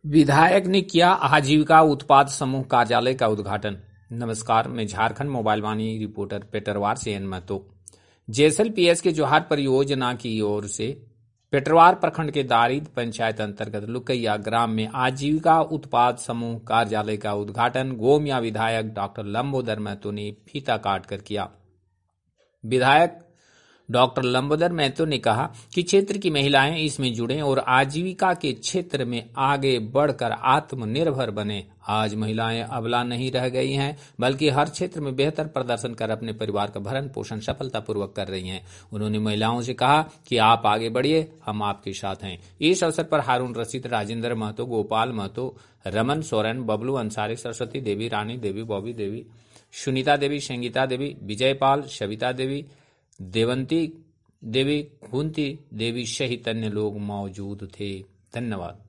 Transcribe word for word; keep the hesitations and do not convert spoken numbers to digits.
विधायक ने किया आजीविका उत्पाद समूह कार्यालय का उद्घाटन। नमस्कार, मैं झारखंड मोबाइल वाणी रिपोर्टर पेटरवार से एन महतो। जेएसएलपीएस के जोहार परियोजना की ओर से पेटरवार प्रखंड के दारिद पंचायत अंतर्गत लुकैया ग्राम में आजीविका उत्पाद समूह कार्यालय का उद्घाटन गोमिया विधायक डॉक्टर लंबोदर महतो ने फीता काटकर किया। विधायक डॉक्टर लंबोदर महतो ने कहा कि क्षेत्र की महिलाएं इसमें जुड़ें और आजीविका के क्षेत्र में आगे बढ़कर आत्मनिर्भर बने। आज महिलाएं अबला नहीं रह गई हैं, बल्कि हर क्षेत्र में बेहतर प्रदर्शन कर अपने परिवार का भरण पोषण सफलतापूर्वक कर रही हैं। उन्होंने महिलाओं से कहा कि आप आगे बढ़िए, हम आपके साथ हैं। इस अवसर पर हारून रशीद, राजेंद्र महतो, गोपाल महतो, रमन सोरेन, बबलू अंसारी, सरस्वती देवी, रानी देवी, बॉबी देवी, सुनीता देवी, संगीता देवी, विजयपाल, सविता देवी, देवंती देवी, कुंती देवी सहित अन्य लोग मौजूद थे। धन्यवाद।